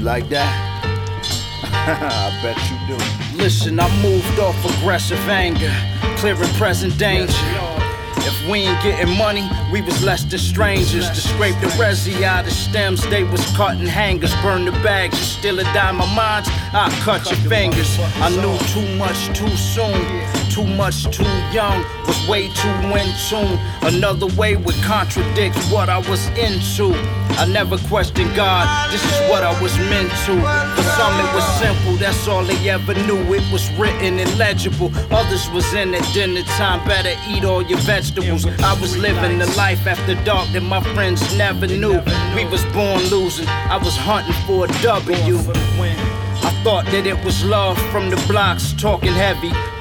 like that? I bet you do. Listen, I moved off aggressive anger, clearing present danger. If we ain't getting money, we was less than strangers. To scrape the resi out of stems, they was cutting hangers. Burn the bags, you still a dime of mines, I'll cut your fingers. I knew too much too soon, too much too young, was way too in tune. Another way would contradict what I was into. I never questioned God, this is what I was meant to. For some it was simple, that's all they ever knew. It was written and legible. Others was in at dinner time, better eat all your vegetables. I was living the life after dark that my friends never knew. We was born losing, I was hunting for a W. I thought that it was love from the blocks, talking heavy.